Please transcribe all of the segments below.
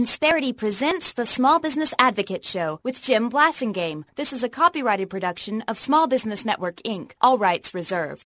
Insperity presents the Small Business Advocate Show with Jim Blasingame. This is a copyrighted production of Small Business Network, Inc. All rights reserved.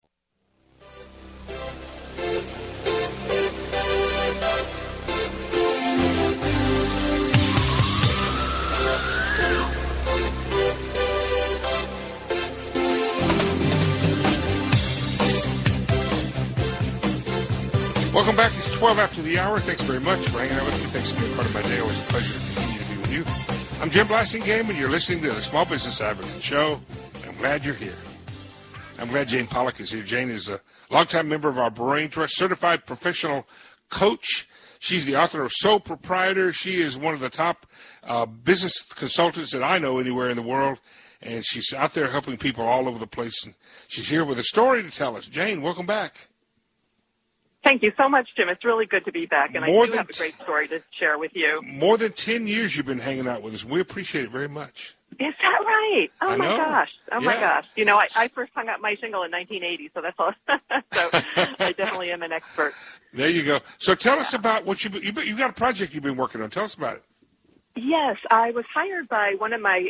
Welcome back. It's 12 after the hour. Thanks very much for hanging out with me. Thanks for being part of my day. Always a pleasure to continue to be with you. I'm Jim Blasingame, and you're listening to the Small Business Advocate Show. I'm glad you're here. I'm glad Jane Pollock is here. Jane is a longtime member of our Brain Trust, certified professional coach. She's the author of Sole Proprietor. She is one of the top business consultants that I know anywhere in the world, and she's out there helping people all over the place. And she's here with a story to tell us. Jane, welcome back. Thank you so much, Jim. It's really good to be back, and I do have a great story to share with you. More than 10 years you've been hanging out with us. We appreciate it very much. Is that right? Oh, my gosh. Oh, my gosh. You know, I first hung out my shingle in 1980, so that's all. So I definitely am an expert. There you go. So tell us about what you got a project you've been working on. Tell us about it. Yes, I was hired by one of my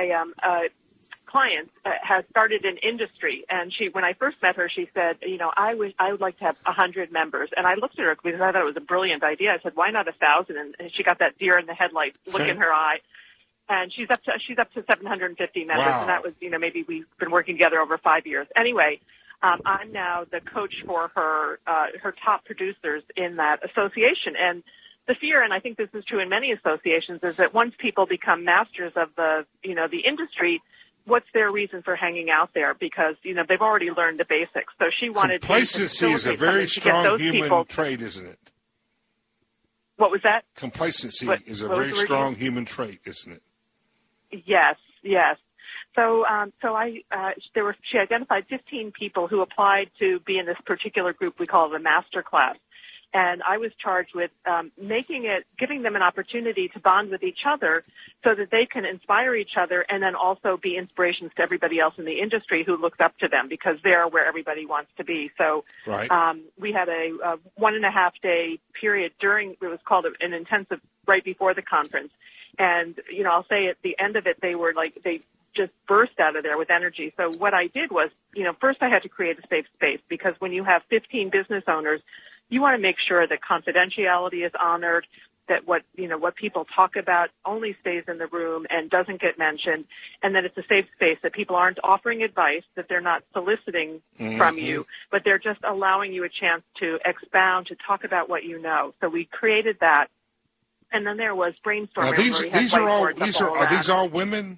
clients has started an industry, and when I first met her, she said, you know, I would like to have 100 members. And I looked at her because I thought it was a brilliant idea. I said, why not 1,000? And she got that deer in the headlight look in her eye. And she's up to 750 members. Wow. And that was, you know, maybe we've been working together over 5 years. Anyway, I'm now the coach for her top producers in that association. And the fear, and I think this is true in many associations, is that once people become masters of the industry, what's their reason for hanging out there? Because, you know, they've already learned the basics. So she wanted complacency is a very strong human trait, isn't it? What was that? Complacency is a very strong human trait, isn't it? Yes, yes. So, she identified 15 people who applied to be in this particular group we call the master class. And I was charged with giving them an opportunity to bond with each other so that they can inspire each other and then also be inspirations to everybody else in the industry who looks up to them, because they're where everybody wants to be. So we had a 1.5 day period it was called an intensive right before the conference. And, you know, I'll say at the end of it, they just burst out of there with energy. So what I did was, you know, first I had to create a safe space, because when you have 15 business owners, you want to make sure that confidentiality is honored, that what people talk about only stays in the room and doesn't get mentioned, and that it's a safe space, that people aren't offering advice, that they're not soliciting from you, but they're just allowing you a chance to expound, to talk about what you know. So we created that. And then there was brainstorming. Are these all women?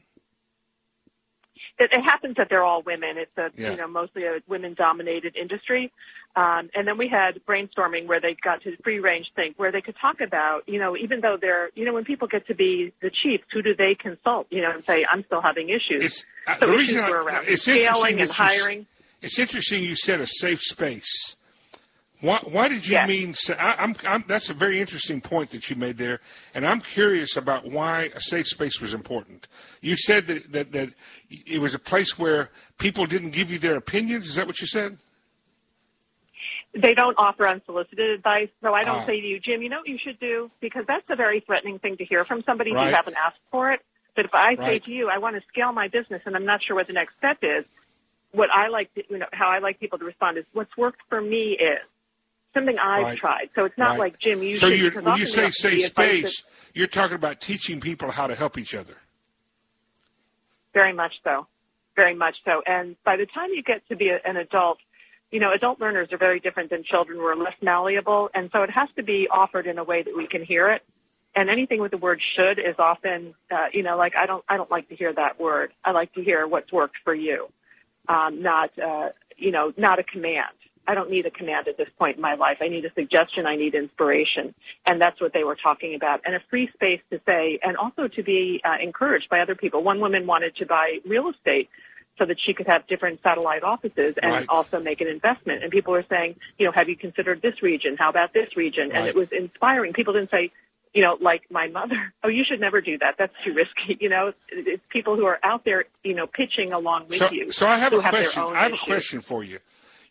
It happens that they're all women. It's mostly a women-dominated industry. And then we had brainstorming where they got to free-range think, where they could talk about, you know, even though when people get to be the chiefs, who do they consult, you know, and say, I'm still having issues. So issues were around scaling and hiring. It's interesting you said a safe space. Why did you mean? That's a very interesting point that you made there, and I'm curious about why a safe space was important. You said that it was a place where people didn't give you their opinions. Is that what you said? They don't offer unsolicited advice, so I don't say to you, Jim, you know what you should do, because that's a very threatening thing to hear from somebody who haven't asked for it. But if I say to you, I want to scale my business, and I'm not sure what the next step is, how I like people to respond is, what's worked for me is something I've tried. So it's not like, Jim, you should. So when you say safe space, you're talking about teaching people how to help each other. Very much so. Very much so. And by the time you get to be an adult, you know, adult learners are very different than children. We're less malleable. And so it has to be offered in a way that we can hear it. And anything with the word should is often, I don't like to hear that word. I like to hear what's worked for you, not a command. I don't need a command at this point in my life. I need a suggestion. I need inspiration. And that's what they were talking about. And a free space to say, and also to be encouraged by other people. One woman wanted to buy real estate so that she could have different satellite offices and also make an investment. And people were saying, you know, have you considered this region? How about this region? And it was inspiring. People didn't say, you know, like my mother, oh, you should never do that. That's too risky. You know, it's people who are out there, you know, pitching along with you. So I have a question. I have a question for you.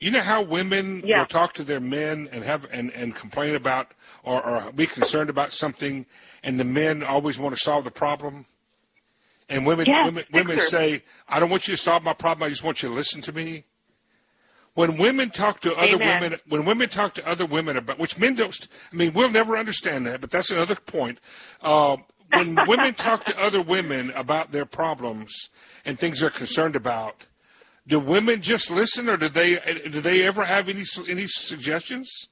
You know how women will talk to their men and have and complain about or be concerned about something, and the men always want to solve the problem? And women say, I don't want you to solve my problem, I just want you to listen to me. When women talk to other women, about, which men don't, I mean, we'll never understand that, but that's another point. When women talk to other women about their problems and things they're concerned about, do women just listen, or do they ever have any suggestions?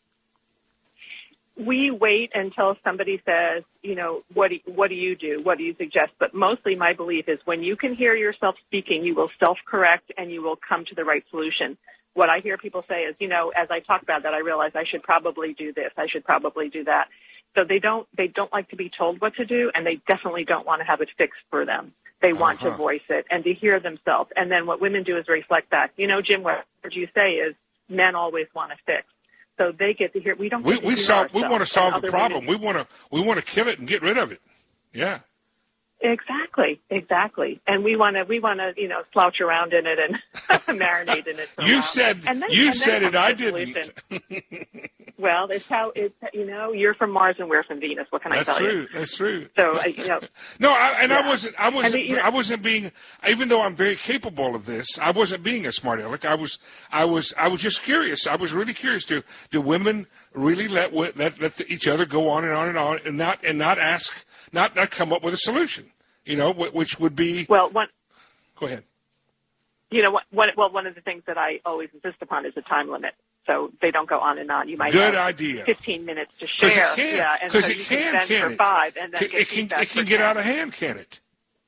We wait until somebody says, what do you do? What do you suggest? But mostly my belief is when you can hear yourself speaking, you will self-correct and you will come to the right solution. What I hear people say is, as I talk about that, I realize I should probably do this. I should probably do that. So they don't like to be told what to do, and they definitely don't want to have it fixed for them. They want to voice it and to hear themselves. And then what women do is reflect back. Jim, what you say is men always want to fix. So they get to hear. We don't. We want to solve the problem. We want to kill it and get rid of it. Yeah. Exactly. And we want to slouch around in it and marinate in it. You said it. I didn't. Well, it's how it's. You're from Mars and we're from Venus. What can I tell you? That's true. So No, I wasn't being. Even though I'm very capable of this, I wasn't being a smart aleck. I was just curious. I was really curious. Do women really let each other go on and on and not ask? Not come up with a solution, which would be... Well, Go ahead. One of the things that I always insist upon is a time limit. So they don't go on and on. You might Good have idea. 15 minutes to share. Because it can for 5 and then it can get out of hand, can it?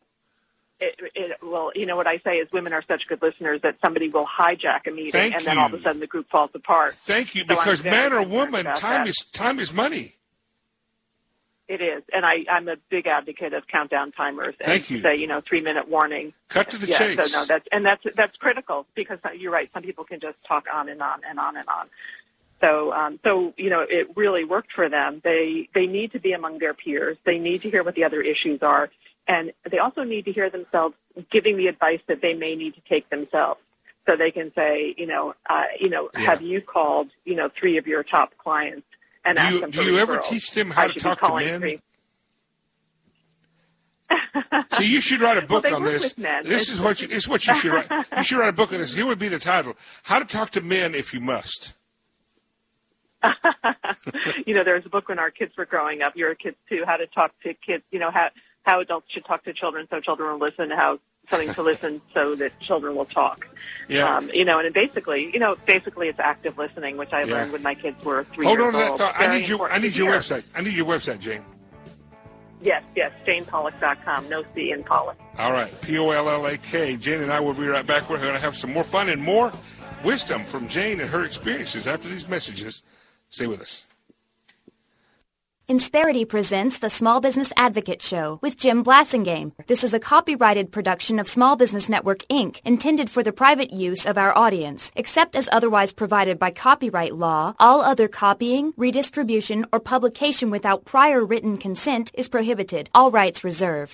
Well, what I say is women are such good listeners that somebody will hijack a meeting and then all of a sudden the group falls apart. Thank you, because man or woman, time is money. It is, and I'm a big advocate of countdown timers. And Thank you. Say 3-minute warning. Cut to the chase. So that's critical, because you're right. Some people can just talk on and on and on and on. So it really worked for them. They need to be among their peers. They need to hear what the other issues are, and they also need to hear themselves giving the advice that they may need to take themselves. So they can say, have you called 3 of your top clients? And ask them for do you referrals. ever teach them how to talk to men? So you should write a book on this. This is what you should write. You should write a book on this. Here would be the title: How to Talk to Men If You Must. There's a book when our kids were growing up. You're a kid too. How to talk to kids. How adults should talk to children so children will listen. How something to listen so that children will talk. Yeah. And basically it's active listening, which I learned when my kids were 3 years old. Hold on to that thought. I need your website. I need your website, Jane. Yes, JanePollock.com. No C in Pollock. All right, Pollak. Jane and I will be right back. We're going to have some more fun and more wisdom from Jane and her experiences after these messages. Stay with us. Insperity presents the Small Business Advocate Show with Jim Blasingame. This is a copyrighted production of Small Business Network, Inc., intended for the private use of our audience. Except as otherwise provided by copyright law, all other copying, redistribution, or publication without prior written consent is prohibited. All rights reserved.